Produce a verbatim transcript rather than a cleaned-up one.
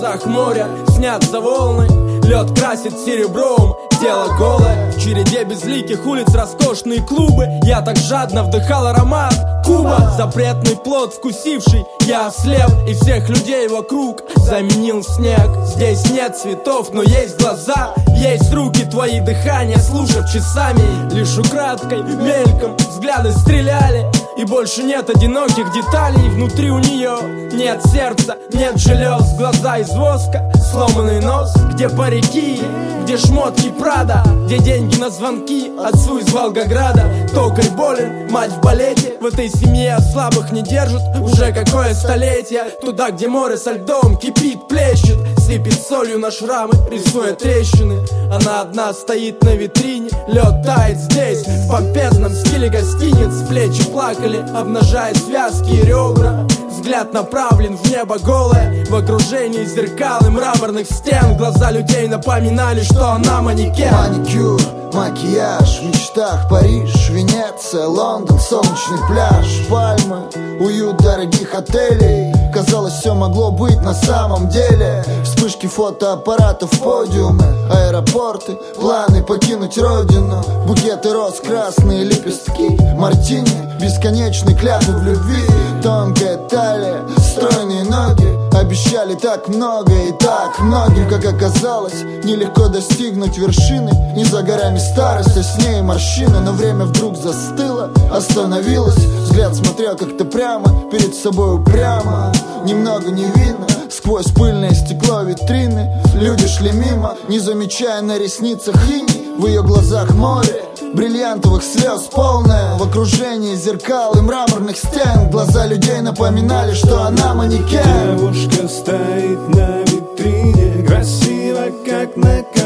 глазах море, снятся волны, лед красит серебром тело голое. В череде безликих улиц роскошные клубы. Я так жадно вдыхал аромат Куба. Запретный плод вкусивший, я ослеп, и всех людей вокруг заменил снег. Здесь нет цветов, но есть глаза, есть руки, твои дыхания слушав часами. Лишь украдкой, мельком взгляды стреляли, и больше нет одиноких деталей. Внутри у нее нет сердца, нет желез, глаза из воска, сломанный нос. Где парики, где шмотки Прада, где деньги на звонки отцу из Волгограда. Токарь болен, мать в балете, в этой семье слабых не держат уже какое столетие. Туда, где море со льдом кипит, плещет, сыпет солью на шрамы, рисуя трещины. Она одна стоит на витрине, лед тает здесь, в помпезном стиле гостиниц. Плечи плакали, обнажая связки и ребра. Взгляд направлен в небо голое, в окружении зеркал и мраморных стен. Глаза людей напоминали, что она манекен. Маникюр, макияж, в мечтах Париж, Венеция, Лондон, солнечный пляж, пальмы, уют дорогих отелей. Казалось, все могло быть на самом деле. Вспышки фотоаппаратов, подиумы, аэропорты, планы покинуть родину. Букеты роз, красные лепестки, мартини, бесконечный клятвы в любви. Тонкая талия, стройные ноги обещали так много и так многим. Как оказалось, нелегко достигнуть вершины. Не за горами старость, а с ней морщины. Но время вдруг застыло, остановилось. Взгляд смотрел как-то прямо, перед собой упрямо, немного невинно. Сквозь пыльное стекло витрины люди шли мимо, не замечая на ресницах иней. В ее глазах море бриллиантовых слез полное, в окружении зеркал и мраморных стен. Глаза людей напоминали, что она манекен. Девушка стоит на витрине, красиво как на